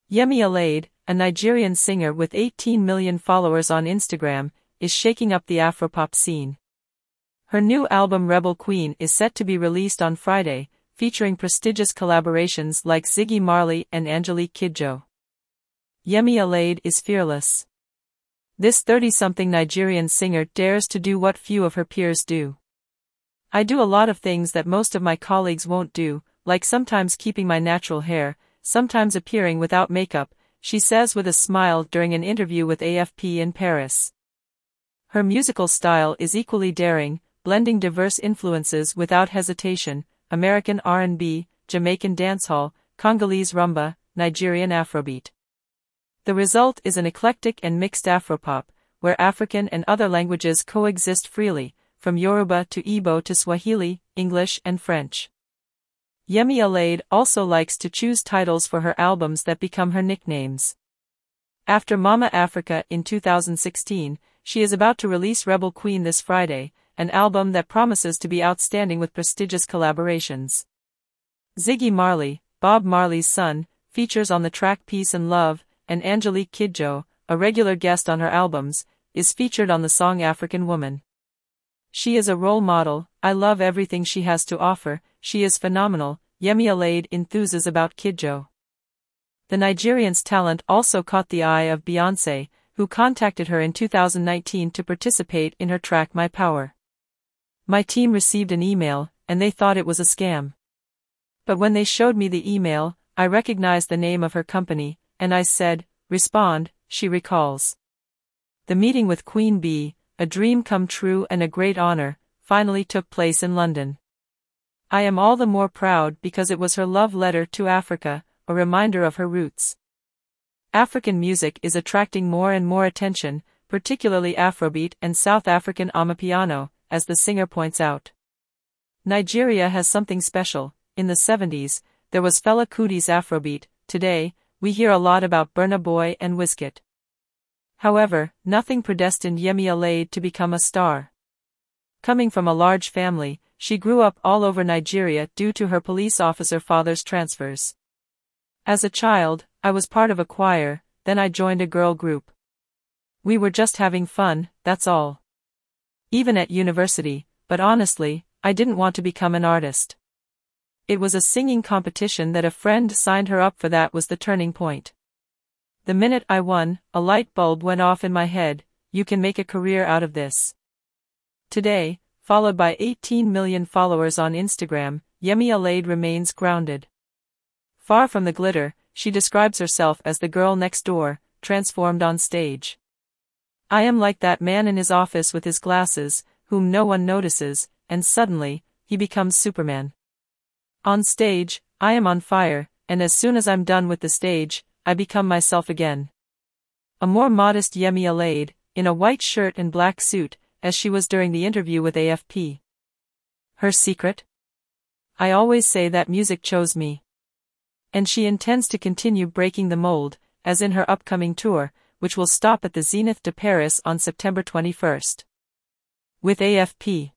Yemi Alade, a Nigerian singer with 18 million followers on Instagram, is shaking up the Afropop scene. Her new album Rebel Queen is set to be released on Friday, featuring prestigious collaborations like Ziggy Marley and Angelique Kidjo. Yemi Alade is fearless. This 30-something Nigerian singer dares to do what few of her peers do. I do a lot of things that most of my colleagues won't do, like sometimes keeping my natural hair, sometimes appearing without makeup, she says with a smile during an interview with AFP in Paris. Her musical style is equally daring, blending diverse influences without hesitation: American R&B, Jamaican dancehall, Congolese rumba, Nigerian Afrobeat. The result is an eclectic and mixed Afropop, where African and other languages coexist freely, from Yoruba to Igbo to Swahili, English and French. Yemi Alade also likes to choose titles for her albums that become her nicknames. After Mama Africa in 2016, she is about to release Rebel Queen this Friday, an album that promises to be outstanding with prestigious collaborations. Ziggy Marley, Bob Marley's son, features on the track Peace and Love, and Angelique Kidjo, a regular guest on her albums, is featured on the song African Woman. She is a role model. I love everything she has to offer, she is phenomenal, Yemi Alade enthuses about Kidjo. The Nigerian's talent also caught the eye of Beyoncé, who contacted her in 2019 to participate in her track My Power. My team received an email, and they thought it was a scam. But when they showed me the email, I recognized the name of her company, and I said, respond, she recalls. The meeting with Queen Bee, a dream come true and a great honor, finally took place in London. I am all the more proud because it was her love letter to Africa, a reminder of her roots. African music is attracting more and more attention, particularly Afrobeat and South African Amapiano, as the singer points out. Nigeria has something special. In the 70s, there was Fela Kuti's Afrobeat. Today, we hear a lot about Burna Boy and Wizkid. However, nothing predestined Yemi Alade to become a star. Coming from a large family, she grew up all over Nigeria due to her police officer father's transfers. As a child, I was part of a choir, then I joined a girl group. We were just having fun, that's all. Even at university, but honestly, I didn't want to become an artist. It was a singing competition that a friend signed her up for that was the turning point. The minute I won, a light bulb went off in my head: you can make a career out of this. Today, followed by 18 million followers on Instagram, Yemi Alade remains grounded. Far from the glitter, she describes herself as the girl next door, transformed on stage. I am like that man in his office with his glasses, whom no one notices, and suddenly, he becomes Superman. On stage, I am on fire, and as soon as I'm done with the stage, I become myself again. A more modest Yemi Alade, in a white shirt and black suit, as she was during the interview with AFP. Her secret? I always say that music chose me. And she intends to continue breaking the mold, as in her upcoming tour, which will stop at the Zénith de Paris on September 21st. With AFP.